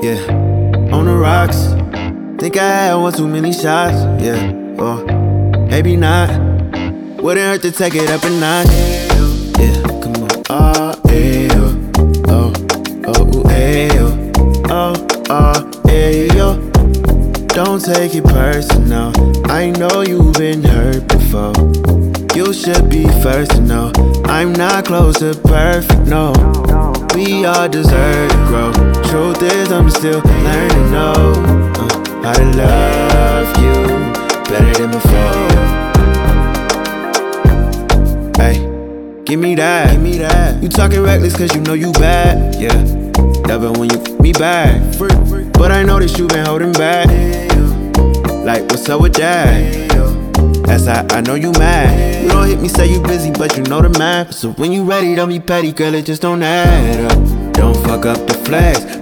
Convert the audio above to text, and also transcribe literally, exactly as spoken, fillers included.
yeah. On the rocks, think I had one too many shots, yeah. Or maybe not. Wouldn't hurt to take it up a notch, yeah. Come on, oh, hey, oh, oh, oh, ooh, hey, oh, oh, oh, hey, yo. Don't take it personal. I know you've been hurt before. You should be first to know I'm not close to perfect, no. We all deserve to grow. Truth is I'm still learning to know uh, how to love you better than before. Hey, give me that, give me that. You talking reckless cause you know you bad, yeah. Love it when you f me back, but I noticed you been holding back. Like what's up with that? That's how I know you mad. You don't hit me, say you busy, but you know the math. So when you ready, don't be petty, girl, it just don't add up. Don't fuck up the flex.